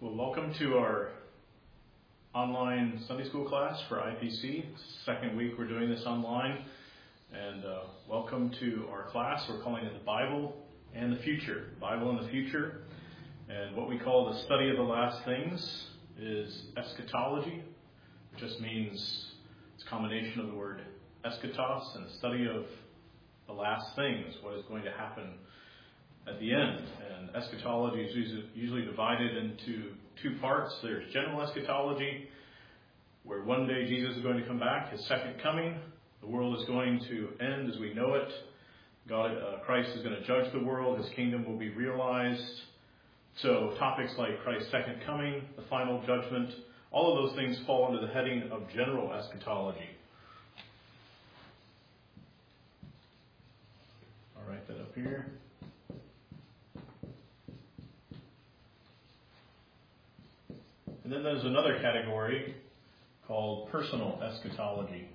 Well, welcome to our online Sunday school class for IPC. Second week we're doing this online. And welcome to our class. We're calling it the Bible and the Future. Bible and the Future. And what we call the study of the last things is eschatology. It just means it's a combination of the word eschatos and the study of the last things, what is going to happen at the end. And eschatology is usually divided into two parts. There's general eschatology, where one day Jesus is going to come back, his second coming. The world is going to end as we know it. Christ is going to judge the world. His kingdom will be realized. So topics like Christ's second coming, the final judgment, all of those things fall under the heading of general eschatology. I'll write that up here. And then there's another category called personal eschatology,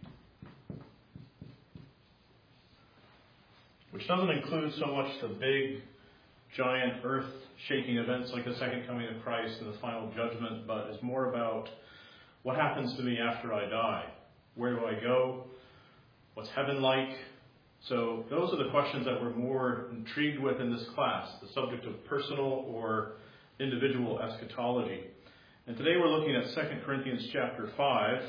which doesn't include so much the big, giant, earth-shaking events like the second coming of Christ and the final judgment, but is more about what happens to me after I die. Where do I go? What's heaven like? So those are the questions that we're more intrigued with in this class, the subject of personal or individual eschatology. And today we're looking at 2 Corinthians chapter 5,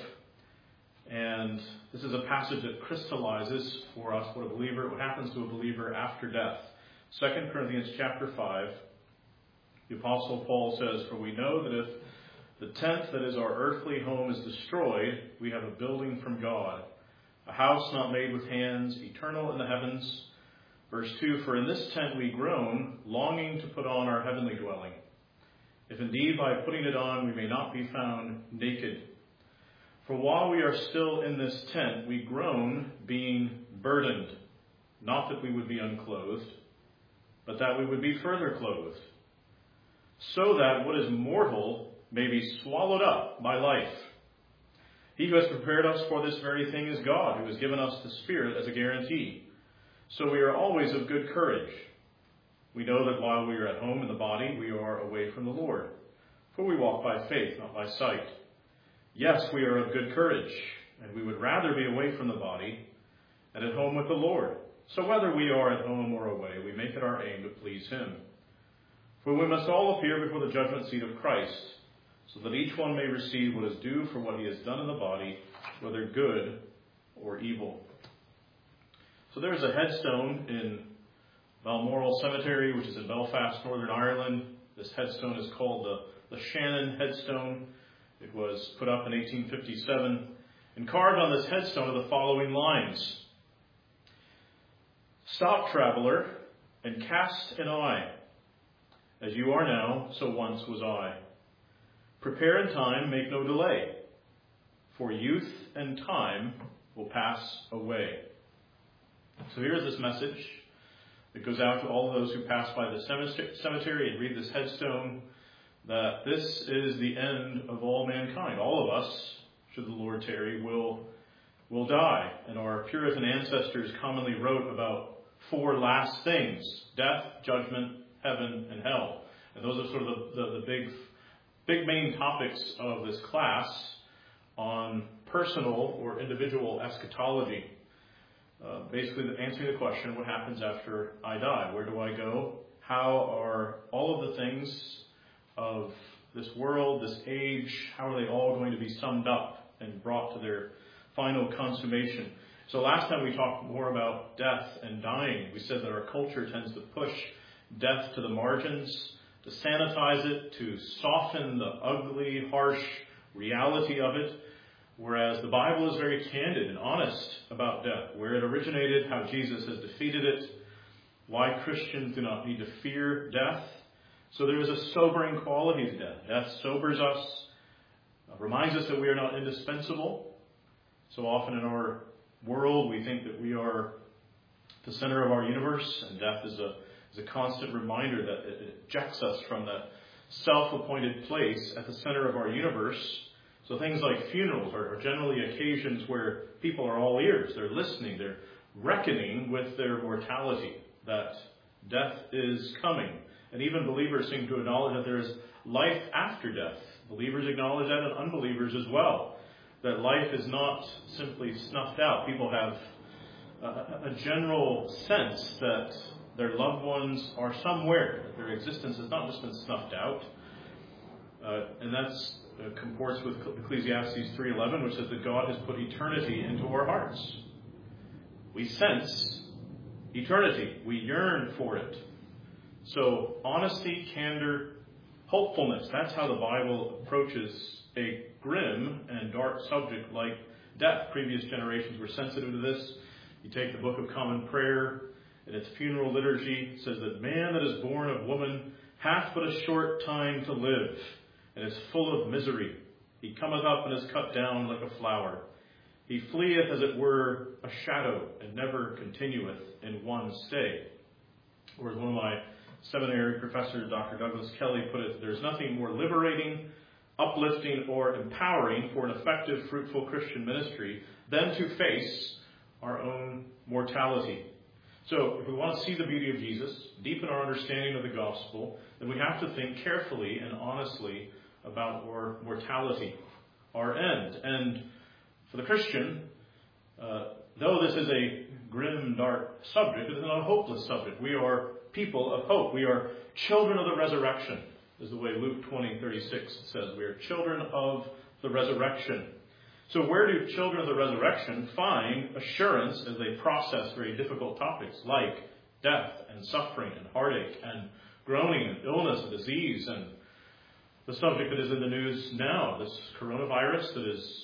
and this is a passage that crystallizes for us what happens to a believer after death. 2 Corinthians chapter 5, the Apostle Paul says, "For we know that if the tent that is our earthly home is destroyed, we have a building from God, a house not made with hands, eternal in the heavens." Verse 2, "For in this tent we groan, longing to put on our heavenly dwelling. If indeed by putting it on we may not be found naked. For while we are still in this tent, we groan, being burdened, not that we would be unclothed, but that we would be further clothed, so that what is mortal may be swallowed up by life. He who has prepared us for this very thing is God, who has given us the Spirit as a guarantee. So we are always of good courage. We know that while we are at home in the body, we are away from the Lord. For we walk by faith, not by sight. Yes, we are of good courage, and we would rather be away from the body and at home with the Lord. So whether we are at home or away, we make it our aim to please him. For we must all appear before the judgment seat of Christ, so that each one may receive what is due for what he has done in the body, whether good or evil." So there is a headstone in Balmoral Cemetery, which is in Belfast, Northern Ireland. This headstone is called the Shannon headstone. It was put up in 1857. And carved on this headstone are the following lines: "Stop, traveler, and cast an eye. As you are now, so once was I. Prepare in time, make no delay. For youth and time will pass away." So here's this message. It goes out to all those who pass by the cemetery and read this headstone, that this is the end of all mankind. All of us, should the Lord tarry, will die. And our Puritan ancestors commonly wrote about four last things: death, judgment, heaven, and hell. And those are sort of the big main topics of this class on personal or individual eschatology. Basically answering the question, what happens after I die? Where do I go? How are all of the things of this world, this age, how are they all going to be summed up and brought to their final consummation? So last time we talked more about death and dying. We said that our culture tends to push death to the margins, to sanitize it, to soften the ugly, harsh reality of it. Whereas the Bible is very candid and honest about death, where it originated, how Jesus has defeated it, why Christians do not need to fear death. So there is a sobering quality to death. Death sobers us, reminds us that we are not indispensable. So often in our world, we think that we are the center of our universe, and death is a constant reminder that it ejects us from that self-appointed place at the center of our universe. So things like funerals are generally occasions where people are all ears. They're listening. They're reckoning with their mortality, that death is coming. And even believers seem to acknowledge that there is life after death. Believers acknowledge that, and unbelievers as well. That life is not simply snuffed out. People have a general sense that their loved ones are somewhere, that their existence has not just been snuffed out. And that's comports with Ecclesiastes 3:11, which says that God has put eternity into our hearts. We sense eternity. We yearn for it. So honesty, candor, hopefulness. That's how the Bible approaches a grim and dark subject like death. Previous generations were sensitive to this. You take the Book of Common Prayer, in its funeral liturgy, it says that man that is born of woman hath but a short time to live, and is full of misery. He cometh up and is cut down like a flower. He fleeth as it were a shadow, and never continueth in one stay. Or as one of my seminary professors, Dr. Douglas Kelly, put it, there's nothing more liberating, uplifting, or empowering for an effective, fruitful Christian ministry than to face our own mortality. So if we want to see the beauty of Jesus, deepen our understanding of the gospel, then we have to think carefully and honestly about our mortality, our end. And for the Christian, though this is a grim, dark subject, it is not a hopeless subject. We are people of hope. We are children of the resurrection, is the way Luke 20:36 says. We are children of the resurrection. So where do children of the resurrection find assurance as they process very difficult topics like death and suffering and heartache and groaning and illness and disease and the subject that is in the news now, this coronavirus that is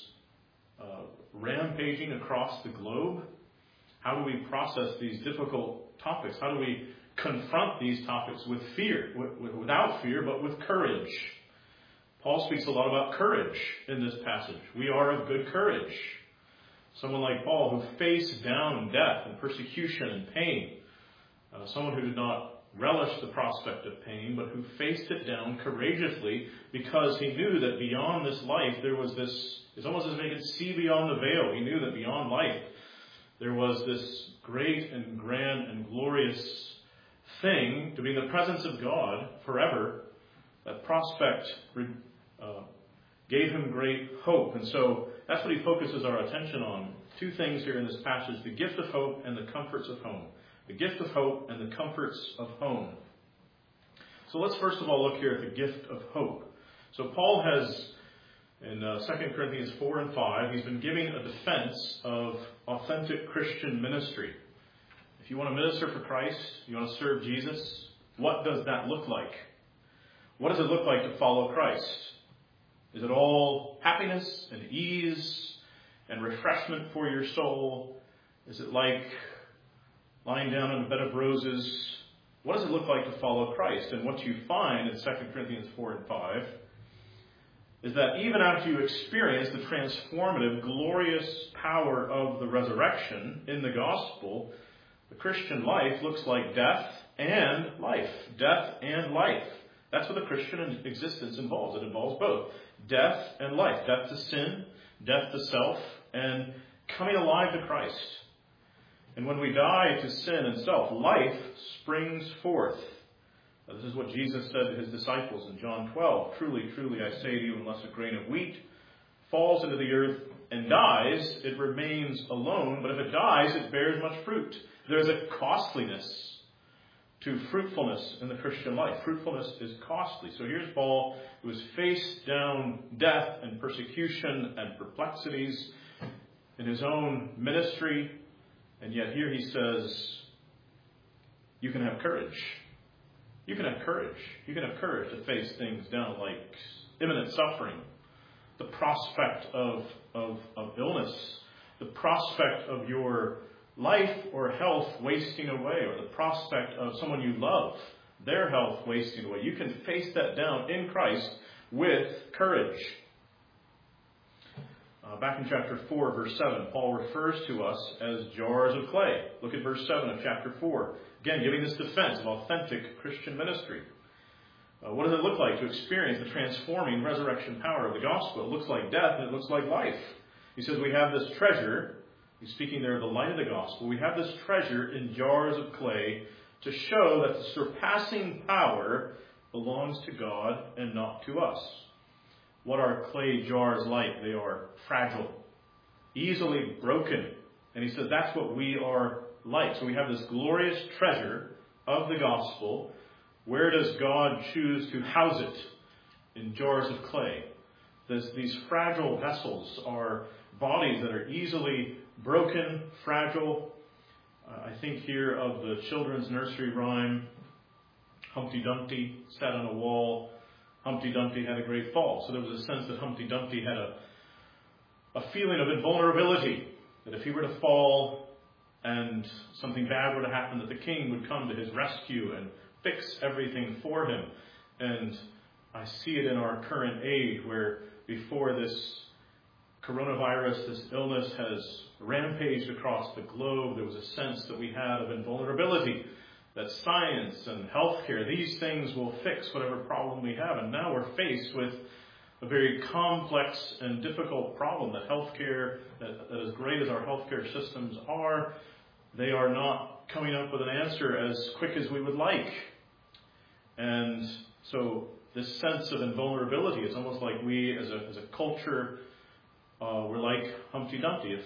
rampaging across the globe? How do we process these difficult topics? How do we confront these topics with fear, without fear, but with courage? Paul speaks a lot about courage in this passage. We are of good courage. Someone like Paul who faced down death and persecution and pain. Someone who did not relish the prospect of pain, but who faced it down courageously because he knew that beyond this life there was this, it's almost as if he could see beyond the veil. He knew that beyond life there was this great and grand and glorious thing to be in the presence of God forever. That prospect gave him great hope. And so that's what he focuses our attention on. Two things here in this passage: the gift of hope and the comforts of home. The gift of hope and the comforts of home. So let's first of all look here at the gift of hope. So Paul has, in 2 Corinthians 4 and 5, he's been giving a defense of authentic Christian ministry. If you want to minister for Christ, you want to serve Jesus, what does that look like? What does it look like to follow Christ? Is it all happiness and ease and refreshment for your soul? Is it like lying down on a bed of roses? What does it look like to follow Christ? And what you find in 2 Corinthians 4 and 5 is that even after you experience the transformative, glorious power of the resurrection in the gospel, the Christian life looks like death and life. Death and life. That's what the Christian existence involves. It involves both death and life. Death to sin, death to self, and coming alive to Christ. And when we die to sin and self, life springs forth. This is what Jesus said to his disciples in John 12. Truly, truly, I say to you, unless a grain of wheat falls into the earth and dies, it remains alone. But if it dies, it bears much fruit. There's a costliness to fruitfulness in the Christian life. Fruitfulness is costly. So here's Paul, who has faced down death and persecution and perplexities in his own ministry. And yet here he says, you can have courage. You can have courage. You can have courage to face things down like imminent suffering, the prospect of illness, the prospect of your life or health wasting away, or the prospect of someone you love, their health wasting away. You can face that down in Christ with courage. Back in chapter 4, verse 7, Paul refers to us as jars of clay. Look at verse 7 of chapter 4. Again, giving this defense of authentic Christian ministry. What does it look like to experience the transforming resurrection power of the gospel? It looks like death and it looks like life. He says we have this treasure. He's speaking there of the light of the gospel. We have this treasure in jars of clay to show that the surpassing power belongs to God and not to us. What are clay jars like? They are fragile, easily broken. And he says that's what we are like. So we have this glorious treasure of the gospel. Where does God choose to house it? In jars of clay. These fragile vessels are bodies that are easily broken, fragile. I think here of the children's nursery rhyme, Humpty Dumpty sat on a wall. Humpty Dumpty had a great fall. So there was a sense that Humpty Dumpty had a feeling of invulnerability, that if he were to fall and something bad were to happen, that the king would come to his rescue and fix everything for him. And I see it in our current age where before this coronavirus, this illness has rampaged across the globe, there was a sense that we had of invulnerability, that science and healthcare, these things will fix whatever problem we have. And now we're faced with a very complex and difficult problem that healthcare, that as great as our healthcare systems are, they are not coming up with an answer as quick as we would like. And so this sense of invulnerability, it's almost like we as a culture, we're like Humpty Dumpty.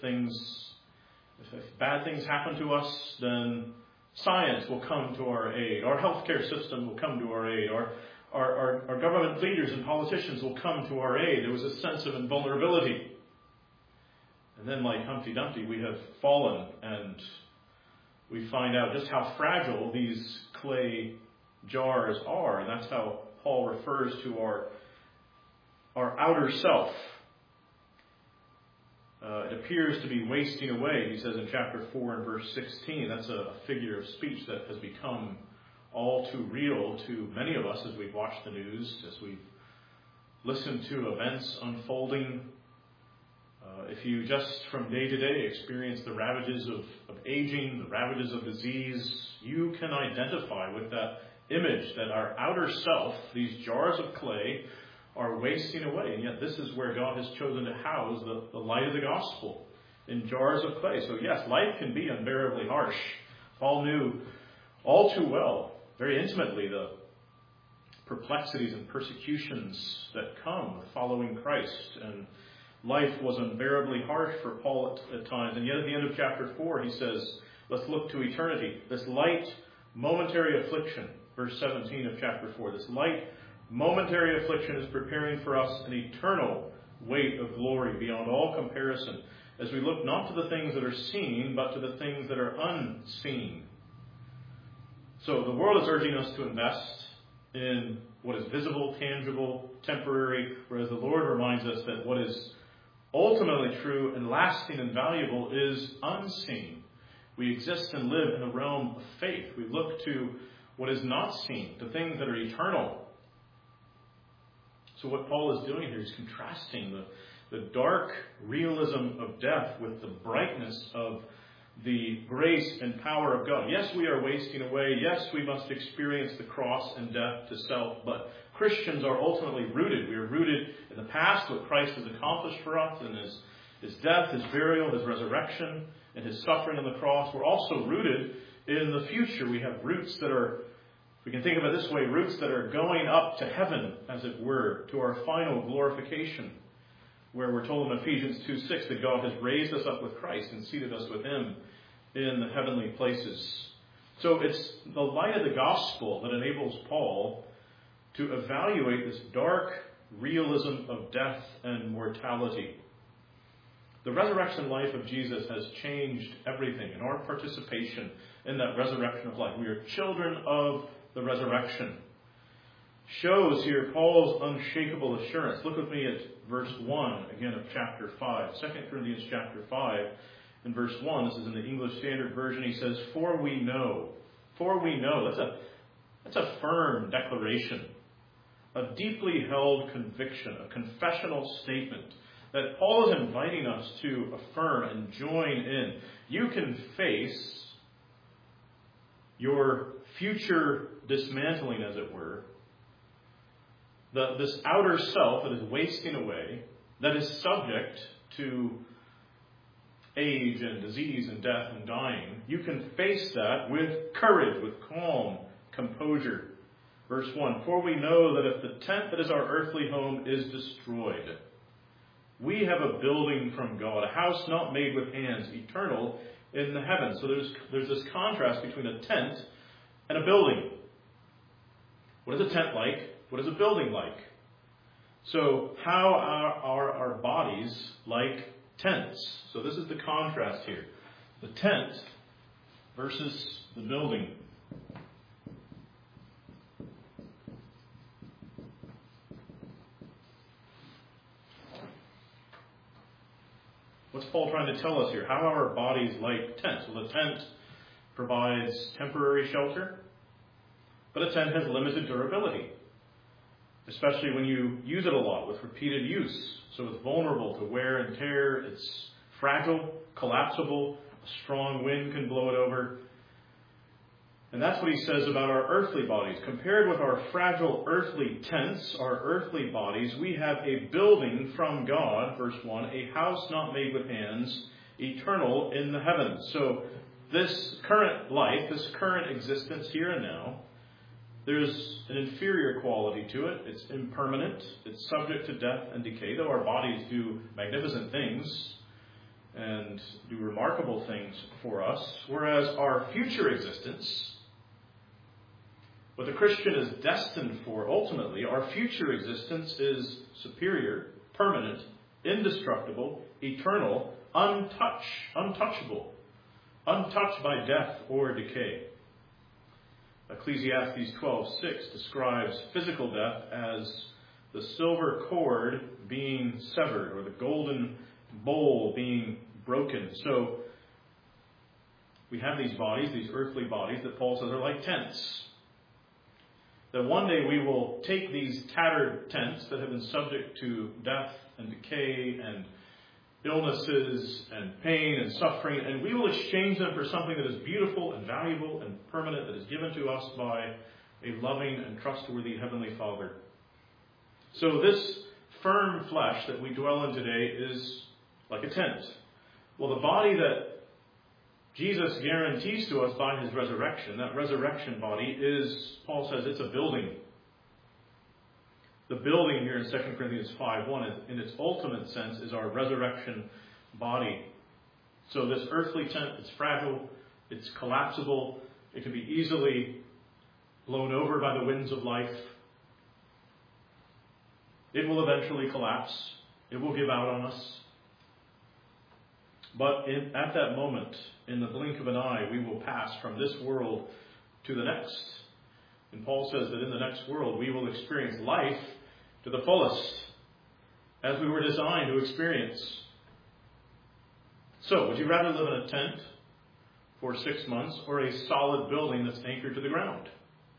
If bad things happen to us, then science will come to our aid. Our healthcare system will come to our aid. Our government leaders and politicians will come to our aid. There was a sense of invulnerability. And then like Humpty Dumpty, we have fallen and we find out just how fragile these clay jars are. And that's how Paul refers to our outer self. It appears to be wasting away, he says in chapter 4 and verse 16. That's a figure of speech that has become all too real to many of us as we've watched the news, as we've listened to events unfolding. If you just from day to day experience the ravages of aging, the ravages of disease, you can identify with that image that our outer self, these jars of clay, are wasting away. And yet this is where God has chosen to house the light of the gospel, in jars of clay. So yes, life can be unbearably harsh. Paul knew all too well, very intimately, the perplexities and persecutions that come with following Christ. And life was unbearably harsh for Paul at times. And yet at the end of chapter 4, he says, let's look to eternity. This light, momentary affliction, verse 17 of chapter 4, this light, momentary affliction is preparing for us an eternal weight of glory beyond all comparison, as we look not to the things that are seen, but to the things that are unseen. So the world is urging us to invest in what is visible, tangible, temporary, whereas the Lord reminds us that what is ultimately true and lasting and valuable is unseen. We exist and live in the realm of faith. We look to what is not seen, to things that are eternal. So what Paul is doing here is contrasting the dark realism of death with the brightness of the grace and power of God. Yes, we are wasting away. Yes, we must experience the cross and death to self. But Christians are ultimately rooted. We are rooted in the past, what Christ has accomplished for us, in his death, his burial, his resurrection, and his suffering on the cross. We're also rooted in the future. We have roots that are, we can think of it this way, roots that are going up to heaven, as it were, to our final glorification, where we're told in Ephesians 2:6 that God has raised us up with Christ and seated us with him in the heavenly places. So it's the light of the gospel that enables Paul to evaluate this dark realism of death and mortality. The resurrection life of Jesus has changed everything, and our participation in that resurrection of life. We are children of the resurrection. Shows here Paul's unshakable assurance. Look with me at verse 1 again of chapter 5. 2 Corinthians chapter 5 and verse 1. This is in the English Standard Version. He says, For we know. That's a firm declaration. A deeply held conviction. A confessional statement that Paul is inviting us to affirm and join in. You can face your future dismantling, as it were, this outer self that is wasting away, that is subject to age and disease and death and dying, you can face that with courage, with calm, composure. Verse 1, for we know that if the tent that is our earthly home is destroyed, we have a building from God, a house not made with hands, eternal in the heavens. So there's this contrast between a tent and a building. What is a tent like? What is a building like? So how are our bodies like tents? So this is the contrast here. The tent versus the building. What's Paul trying to tell us here? How are our bodies like tents? Well, the tent provides temporary shelter, but a tent has limited durability, especially when you use it a lot with repeated use. So it's vulnerable to wear and tear. It's fragile, collapsible. A strong wind can blow it over. And that's what he says about our earthly bodies. Compared with our fragile earthly tents, our earthly bodies, we have a building from God, verse 1, a house not made with hands, eternal in the heavens. So this current life, this current existence here and now, there's an inferior quality to it. It's impermanent. It's subject to death and decay, though our bodies do magnificent things and do remarkable things for us. Whereas our future existence, what the Christian is destined for ultimately, our future existence is superior, permanent, indestructible, eternal, untouchable, untouched by death or decay. Ecclesiastes 12:6 describes physical death as the silver cord being severed or the golden bowl being broken. So we have these bodies, these earthly bodies that Paul says are like tents. That one day we will take these tattered tents that have been subject to death and decay and illnesses and pain and suffering, and we will exchange them for something that is beautiful and valuable and permanent, that is given to us by a loving and trustworthy Heavenly Father. So this firm flesh that we dwell in today is like a tent. Well, the body that Jesus guarantees to us by his resurrection, that resurrection body is, Paul says, it's a building. The building here in 2 Corinthians 5:1, in its ultimate sense, is our resurrection body. So this earthly tent, it's fragile, it's collapsible, it can be easily blown over by the winds of life. It will eventually collapse. It will give out on us. But at that moment, in the blink of an eye, we will pass from this world to the next. And Paul says that in the next world, we will experience life to the fullest, as we were designed to experience. So, would you rather live in a tent for 6 months or a solid building that's anchored to the ground?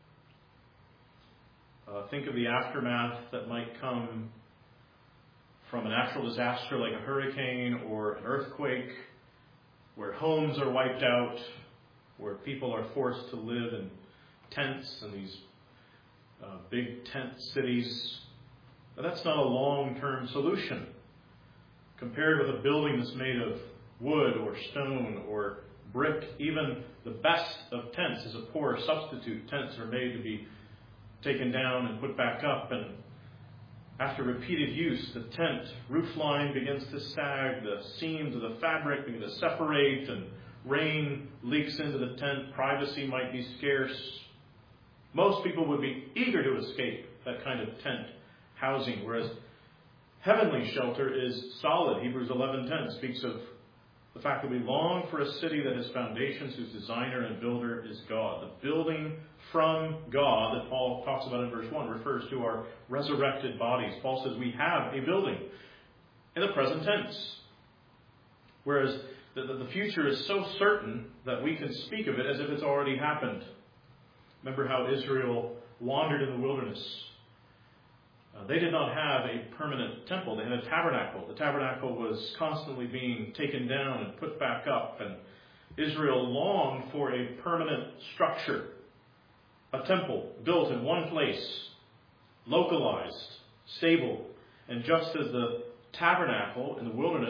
Think of the aftermath that might come from a natural disaster like a hurricane or an earthquake, where homes are wiped out, where people are forced to live in tents and these big tent cities. But that's not a long-term solution compared with a building that's made of wood or stone or brick. Even the best of tents is a poor substitute. Tents are made to be taken down and put back up, and after repeated use, the tent roof line begins to sag, the seams of the fabric begin to separate, and rain leaks into the tent. Privacy might be scarce. Most people would be eager to escape that kind of tent housing, whereas heavenly shelter is solid. Hebrews 11:10 speaks of the fact that we long for a city that has foundations, whose designer and builder is God. The building from God that Paul talks about in verse 1 refers to our resurrected bodies. Paul says we have a building in the present tense, whereas the future is so certain that we can speak of it as if it's already happened. Remember how Israel wandered in the wilderness. They did not have a permanent temple. They had a tabernacle. The tabernacle was constantly being taken down and put back up, and Israel longed for a permanent structure, a temple built in one place, localized, stable. And just as the tabernacle in the wilderness was a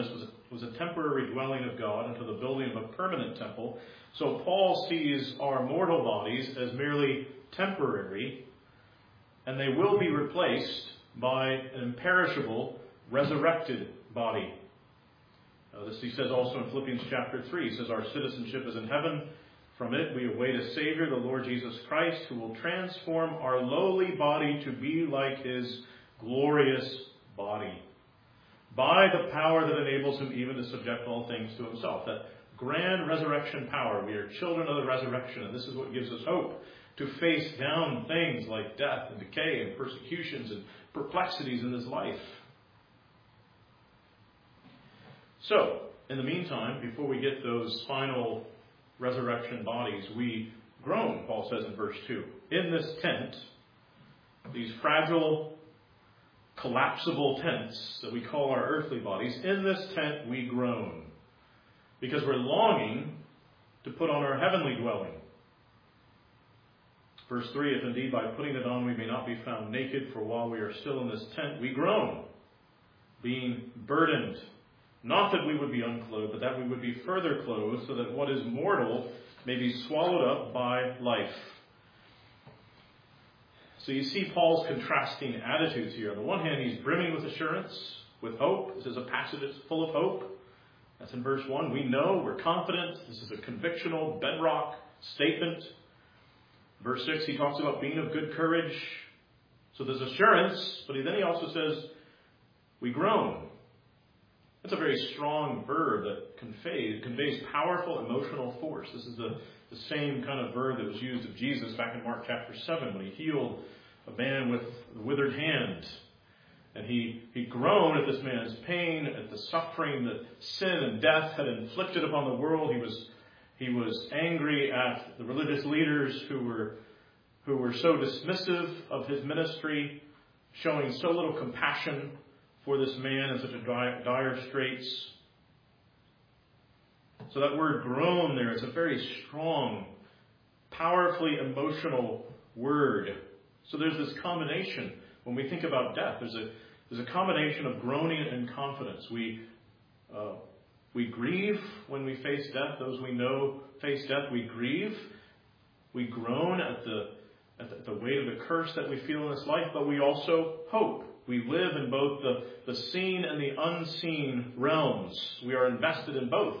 was a temporary dwelling of God until the building of a permanent temple. So Paul sees our mortal bodies as merely temporary, and they will be replaced by an imperishable, resurrected body. This he says also in Philippians chapter 3. He says, our citizenship is in heaven. From it we await a Savior, the Lord Jesus Christ, who will transform our lowly body to be like his glorious body, by the power that enables him even to subject all things to himself. That grand resurrection power. We are children of the resurrection, and this is what gives us hope to face down things like death and decay and persecutions and perplexities in this life. So, in the meantime, before we get those final resurrection bodies, we groan, Paul says in verse 2. In this tent, these fragile, collapsible tents that we call our earthly bodies, in this tent we groan, because we're longing to put on our heavenly dwelling. Verse 3, if indeed by putting it on we may not be found naked, for while we are still in this tent we groan, being burdened. Not that we would be unclothed, but that we would be further clothed, so that what is mortal may be swallowed up by life. So you see Paul's contrasting attitudes here. On the one hand, he's brimming with assurance, with hope. This is a passage that's full of hope. That's in verse 1. We know, we're confident. This is a convictional bedrock statement. Verse 6, he talks about being of good courage. So there's assurance, but then he also says, we groan. That's a very strong verb that conveys powerful emotional force. This is the same kind of verb that was used of Jesus back in Mark chapter 7 when he healed a man with a withered hand. And he groaned at this man's pain, at the suffering that sin and death had inflicted upon the world. He was angry at the religious leaders who were so dismissive of his ministry, showing so little compassion for this man in such a dire straits. So that word groan there is a very strong, powerfully emotional word. So there's this combination. When we think about death, there's a combination of groaning and confidence. We grieve when we face death. Those we know face death, we grieve. We groan at the weight of the curse that we feel in this life, but we also hope. We live in both the seen and the unseen realms. We are invested in both.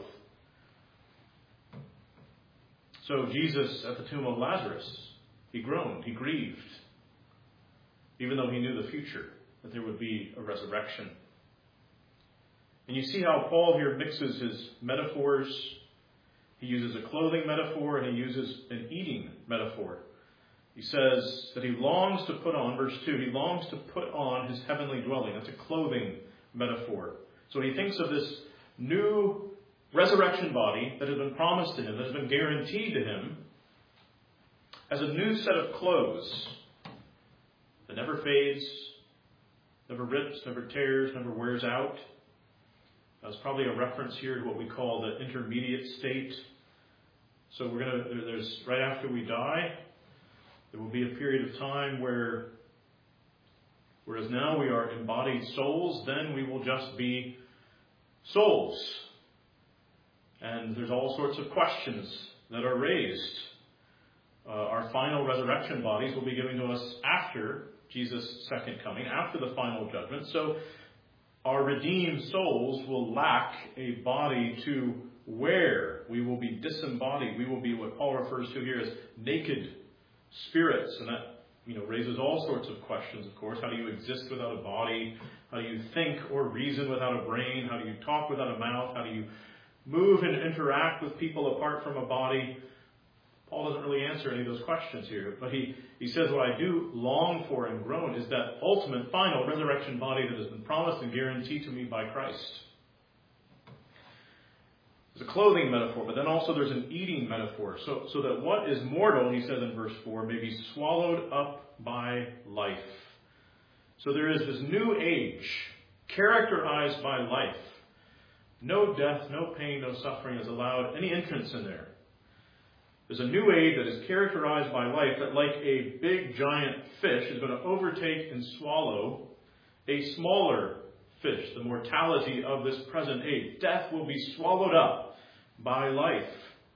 So Jesus at the tomb of Lazarus, he groaned, he grieved, even though he knew the future, that there would be a resurrection. And you see how Paul here mixes his metaphors. He uses a clothing metaphor and he uses an eating metaphor. He says that he longs to put on, verse 2, he longs to put on his heavenly dwelling. That's a clothing metaphor. So he thinks of this new resurrection body that has been promised to him, that has been guaranteed to him, as a new set of clothes that never fades, never rips, never tears, never wears out. That's probably a reference here to what we call the intermediate state. So there's right after we die, there will be a period of time whereas now we are embodied souls, then we will just be souls. And there's all sorts of questions that are raised. Our final resurrection bodies will be given to us after Jesus' second coming, after the final judgment. So our redeemed souls will lack a body to wear. We will be disembodied. We will be what Paul refers to here as naked spirits. And that raises all sorts of questions, of course. How do you exist without a body? How do you think or reason without a brain? How do you talk without a mouth? How do you move and interact with people apart from a body? Paul doesn't really answer any of those questions here. But he says what I do long for and groan is that ultimate, final resurrection body that has been promised and guaranteed to me by Christ. There's a clothing metaphor, but then also there's an eating metaphor. So that what is mortal, he says in verse 4, may be swallowed up by life. So there is this new age characterized by life. No death, no pain, no suffering is allowed any entrance in there. There's a new age that is characterized by life that, like a big giant fish, is going to overtake and swallow a smaller fish, the mortality of this present age. Death will be swallowed up by life.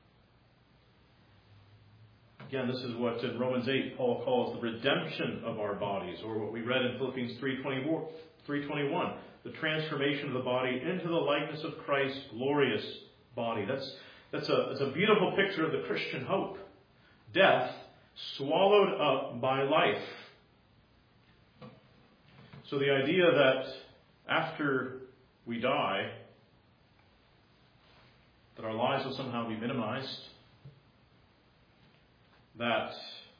Again, this is what in Romans 8 Paul calls the redemption of our bodies, or what we read in Philippians 3:21, the transformation of the body into the likeness of Christ's glorious body. That's a beautiful picture of the Christian hope. Death swallowed up by life. So the idea that after we die, that our lives will somehow be minimized, that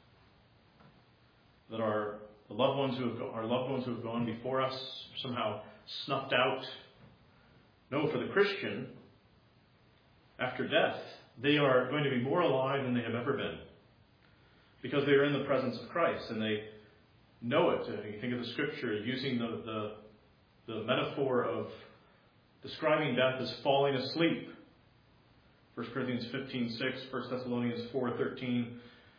our loved ones who have gone before us are somehow snuffed out. No, for the Christian, after death, they are going to be more alive than they have ever been, because they are in the presence of Christ and they know it. You think of the Scripture using the metaphor of describing death as falling asleep. 1 Corinthians 15:6, 1 Thessalonians 4:13.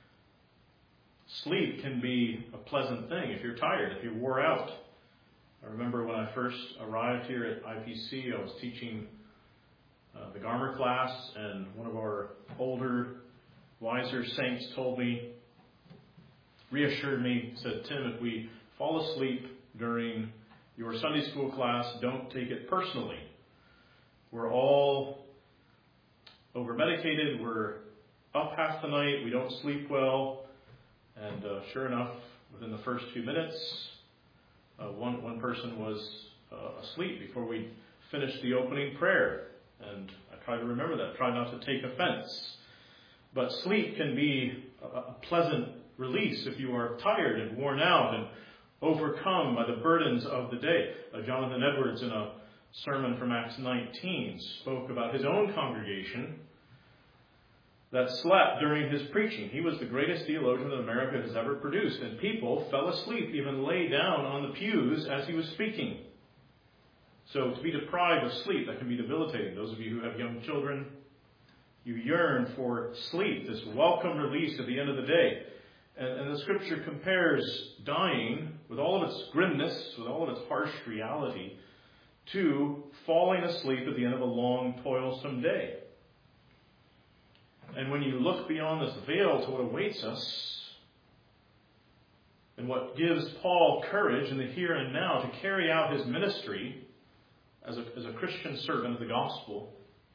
Sleep can be a pleasant thing if you're tired, if you're wore out. I remember when I first arrived here at IPC, I was teaching the Garmer class, and one of our older, wiser saints reassured me, said, "Tim, if we fall asleep during your Sunday school class, don't take it personally. We're all over-medicated, we're up half the night, we don't sleep well." And sure enough, within the first few minutes, one person was asleep before we finished the opening prayer. And I try to remember that, try not to take offense. But sleep can be a pleasant release if you are tired and worn out and overcome by the burdens of the day. Jonathan Edwards, in a sermon from Acts 19, spoke about his own congregation that slept during his preaching. He was the greatest theologian that America has ever produced, and people fell asleep, even lay down on the pews as he was speaking. So to be deprived of sleep, that can be debilitating. Those of you who have young children, you yearn for sleep, this welcome release at the end of the day. And the Scripture compares dying, with all of its grimness, with all of its harsh reality, to falling asleep at the end of a long, toilsome day. And when you look beyond this veil to what awaits us, and what gives Paul courage in the here and now to carry out his ministry as a Christian servant of the gospel,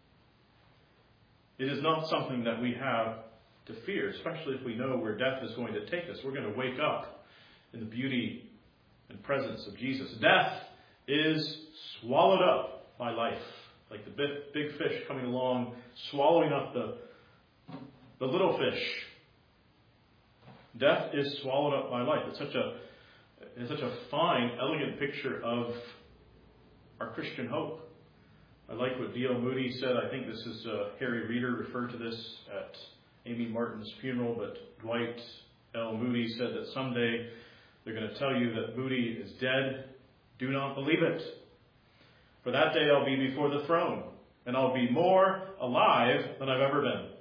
it is not something that we have to fear, especially if we know where death is going to take us. We're going to wake up in the beauty and presence of Jesus. Death is swallowed up by life, like the big fish coming along, swallowing up the little fish. Death is swallowed up by life. It's such a fine, elegant picture of our Christian hope. I like what D.L. Moody said. I think this is Harry Reeder referred to this at Amy Martin's funeral, but Dwight L. Moody said that someday they're going to tell you that Moody is dead. Do not believe it. For that day I'll be before the throne, and I'll be more alive than I've ever been.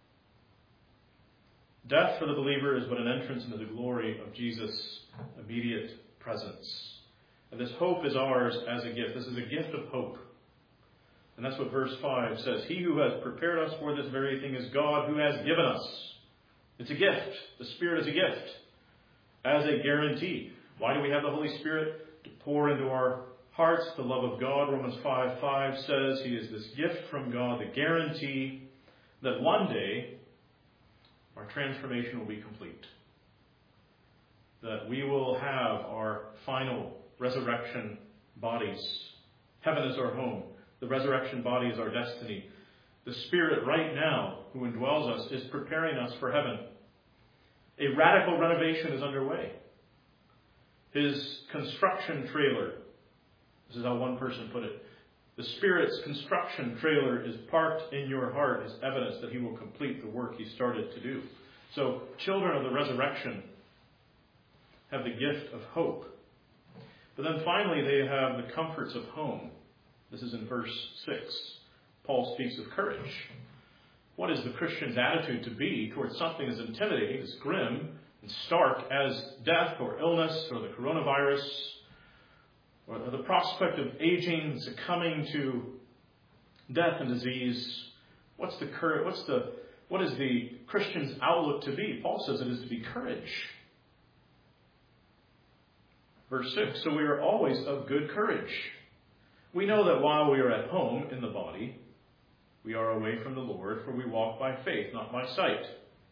Death for the believer is but an entrance into the glory of Jesus' immediate presence. And this hope is ours as a gift. This is a gift of hope. And that's what verse 5 says. He who has prepared us for this very thing is God, who has given us. It's a gift. The Spirit is a gift, as a guarantee. Why do we have the Holy Spirit? To pour into our hearts the love of God. Romans 5:5 says He is this gift from God, the guarantee that one day our transformation will be complete. That we will have our final resurrection bodies. Heaven is our home. The resurrection body is our destiny. The Spirit right now, who indwells us, is preparing us for heaven. A radical renovation is underway. His construction trailer, this is how one person put it, the Spirit's construction trailer is parked in your heart as evidence that He will complete the work He started to do. So, children of the resurrection have the gift of hope. But then finally, they have the comforts of home. This is in verse 6. Paul speaks of courage. What is the Christian's attitude to be towards something as intimidating, as grim, and stark as death or illness or the coronavirus or the prospect of aging, succumbing to death and disease, what is the Christian's outlook to be? Paul says it is to be courage. Verse 6, so we are always of good courage. We know that while we are at home in the body, we are away from the Lord, for we walk by faith, not by sight.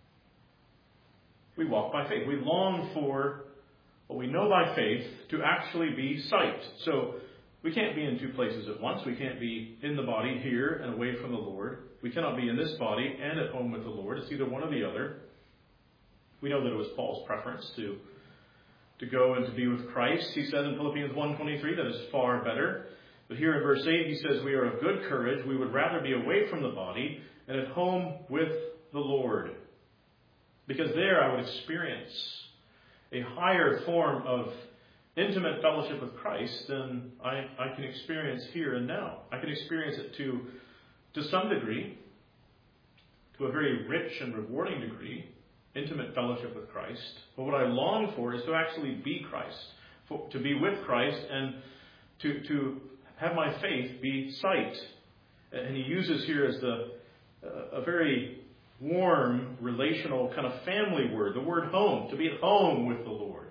We walk by faith. We long for what we know by faith to actually be sight. So we can't be in two places at once. We can't be in the body here and away from the Lord. We cannot be in this body and at home with the Lord. It's either one or the other. We know that it was Paul's preference to go and to be with Christ. He says in Philippians 1:23 that is far better. But here in verse 8 he says we are of good courage. We would rather be away from the body and at home with the Lord. Because there I would experience a higher form of intimate fellowship with Christ than I can experience here and now. I can experience it to some degree, to a very rich and rewarding degree, intimate fellowship with Christ. But what I long for is to actually be Christ, to be with Christ and to have my faith be sight. And he uses here as a very warm, relational, kind of family word, the word home, to be at home with the Lord.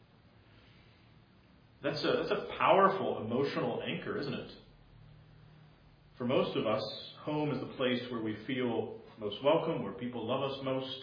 That's a powerful emotional anchor, isn't it? For most of us, home is the place where we feel most welcome, where people love us most.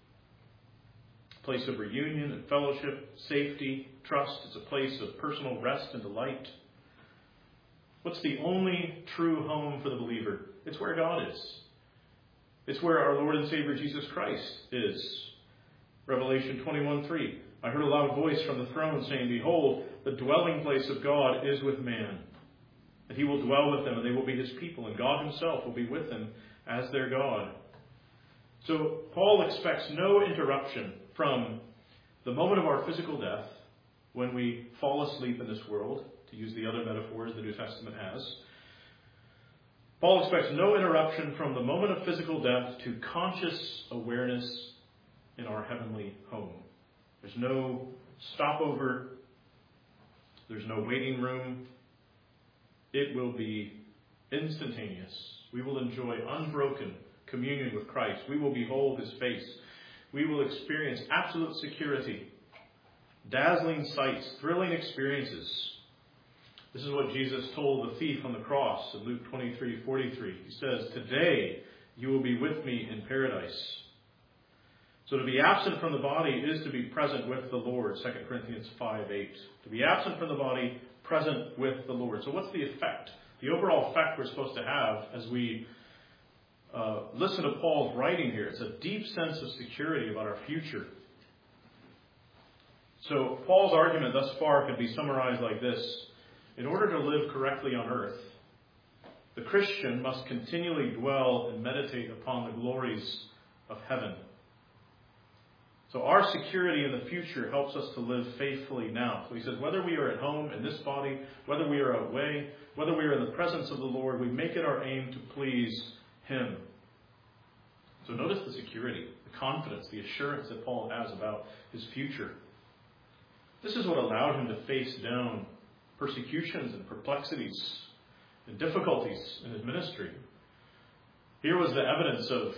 A place of reunion and fellowship, safety, trust. It's a place of personal rest and delight. What's the only true home for the believer? It's where God is. It's where our Lord and Savior Jesus Christ is. Revelation 21:3. I heard a loud voice from the throne saying, behold, the dwelling place of God is with man. And he will dwell with them, and they will be his people, and God himself will be with them as their God. So Paul expects no interruption from the moment of our physical death, when we fall asleep in this world, to use the other metaphors the New Testament has. Paul expects no interruption from the moment of physical death to conscious awareness in our heavenly home. There's no stopover. There's no waiting room. It will be instantaneous. We will enjoy unbroken communion with Christ. We will behold his face. We will experience absolute security, dazzling sights, thrilling experiences. This is what Jesus told the thief on the cross in Luke 23:43. He says, today you will be with me in paradise. So to be absent from the body is to be present with the Lord, 2 Corinthians 5:8. To be absent from the body, present with the Lord. So what's the effect? The overall effect we're supposed to have as we listen to Paul's writing here. It's a deep sense of security about our future. So Paul's argument thus far could be summarized like this. In order to live correctly on earth, the Christian must continually dwell and meditate upon the glories of heaven. So our security in the future helps us to live faithfully now. So he says, whether we are at home in this body, whether we are away, whether we are in the presence of the Lord, we make it our aim to please him. So notice the security, the confidence, the assurance that Paul has about his future. This is what allowed him to face down persecutions and perplexities and difficulties in his ministry. Here was the evidence of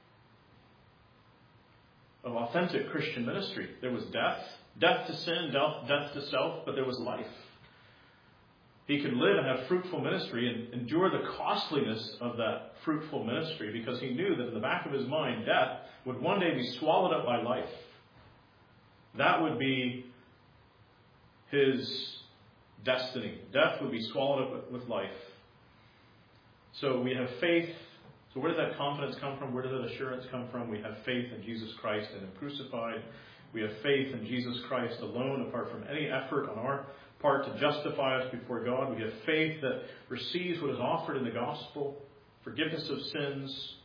authentic Christian ministry. There was death to sin, death to self, but there was life. He could live and have fruitful ministry and endure the costliness of that fruitful ministry because he knew that in the back of his mind, death would one day be swallowed up by life. That would be his destiny. Death would be swallowed up with life. So we have faith. So where does that confidence come from? Where does that assurance come from? We have faith in Jesus Christ and him crucified. We have faith in Jesus Christ alone, apart from any effort on our part to justify us before God. We have faith that receives what is offered in the gospel, forgiveness of sins,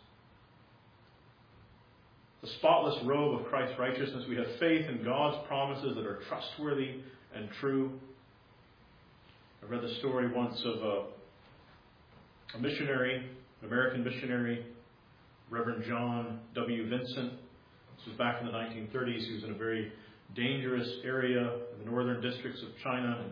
the spotless robe of Christ's righteousness. We have faith in God's promises that are trustworthy and true. I read the story once of a missionary, an American missionary, Reverend John W. Vincent. This was back in the 1930s. He was in a very dangerous area in the northern districts of China and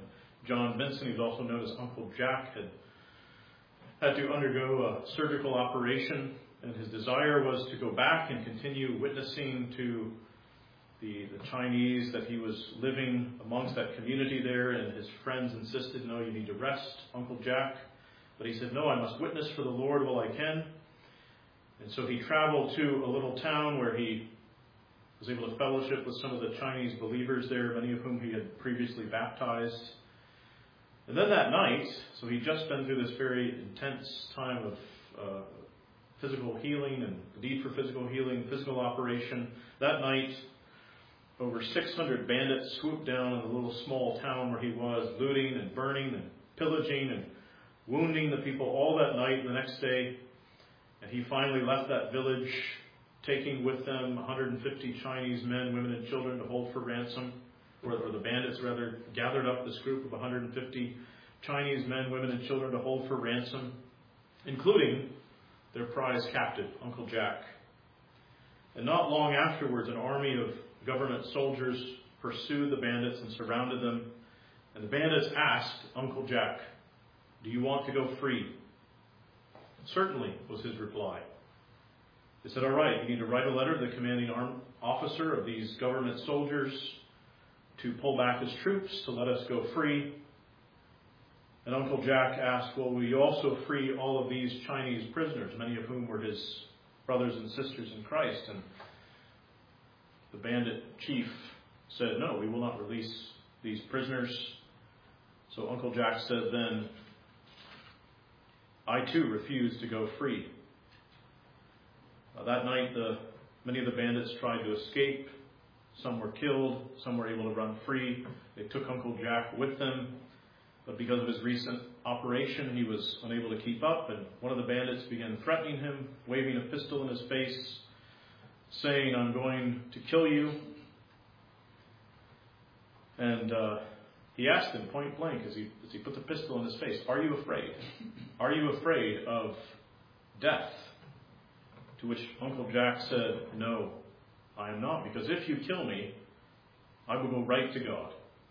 John Benson, who's also known as Uncle Jack, had to undergo a surgical operation, and his desire was to go back and continue witnessing to the Chinese that he was living amongst that community there, and his friends insisted, no, you need to rest, Uncle Jack. But he said, no, I must witness for the Lord while I can. And so he traveled to a little town where he was able to fellowship with some of the Chinese believers there, many of whom he had previously baptized. And then that night, so he'd just been through this very intense time of physical healing and the need for physical healing, physical operation. That night, over 600 bandits swooped down in the little small town where he was, looting and burning and pillaging and wounding the people all that night and the next day. And he finally left that village, taking with them 150 Chinese men, women, and children to hold for ransom. Or the bandits, rather, gathered up this group of 150 Chinese men, women, and children to hold for ransom, including their prize captive, Uncle Jack. And not long afterwards, an army of government soldiers pursued the bandits and surrounded them. And the bandits asked Uncle Jack, "Do you want to go free?" "Certainly," was his reply. They said, "All right, you need to write a letter to the commanding officer of these government soldiers to pull back his troops, to let us go free." And Uncle Jack asked, "Well, will you also free all of these Chinese prisoners, many of whom were his brothers and sisters in Christ?" And the bandit chief said, "No, we will not release these prisoners." So Uncle Jack said then, "I too refuse to go free." That night, many of the bandits tried to escape. Some were killed. Some were able to run free. They took Uncle Jack with them. But because of his recent operation, he was unable to keep up. And one of the bandits began threatening him, waving a pistol in his face, saying, "I'm going to kill you." And he asked him point blank as he put the pistol in his face, "Are you afraid? Are you afraid of death?" To which Uncle Jack said, "No, I am not, because if you kill me, I will go right to God.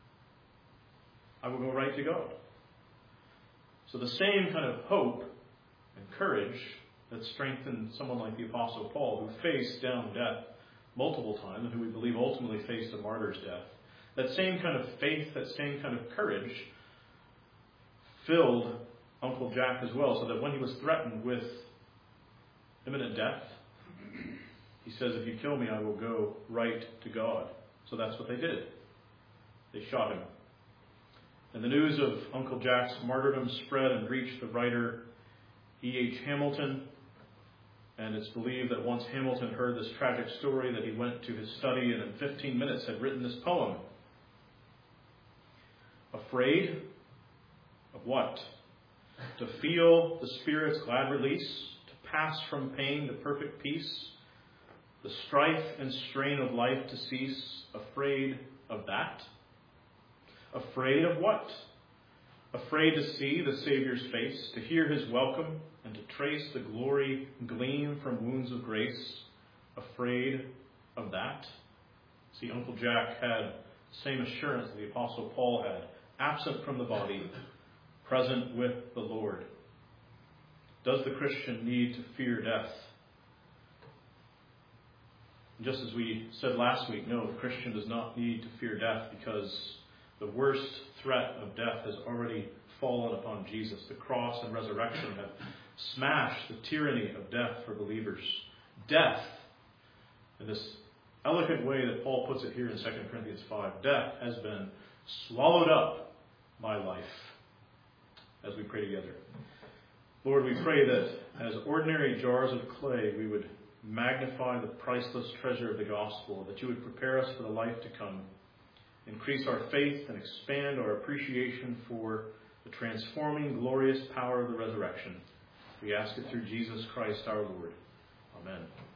I will go right to God." So the same kind of hope and courage that strengthened someone like the Apostle Paul, who faced down death multiple times, and who we believe ultimately faced a martyr's death, that same kind of faith, that same kind of courage filled Uncle Jack as well, so that when he was threatened with imminent death, he says, "If you kill me, I will go right to God." So that's what they did. They shot him. And the news of Uncle Jack's martyrdom spread and reached the writer E.H. Hamilton. And it's believed that once Hamilton heard this tragic story, that he went to his study and in 15 minutes had written this poem. Afraid of what? To feel the Spirit's glad release, to pass from pain to perfect peace, the strife and strain of life to cease. Afraid of that? Afraid of what? Afraid to see the Savior's face, to hear his welcome, and to trace the glory gleam from wounds of grace. Afraid of that? See, Uncle Jack had the same assurance that the Apostle Paul had. Absent from the body, present with the Lord. Does the Christian need to fear death? Just as we said last week, no, the Christian does not need to fear death, because the worst threat of death has already fallen upon Jesus. The cross and resurrection have smashed the tyranny of death for believers. Death, in this eloquent way that Paul puts it here in 2 Corinthians 5, death has been swallowed up by life. As we pray together. Lord, we pray that as ordinary jars of clay, we would magnify the priceless treasure of the gospel, that you would prepare us for the life to come. Increase our faith and expand our appreciation for the transforming, glorious power of the resurrection. We ask it through Jesus Christ our Lord. Amen.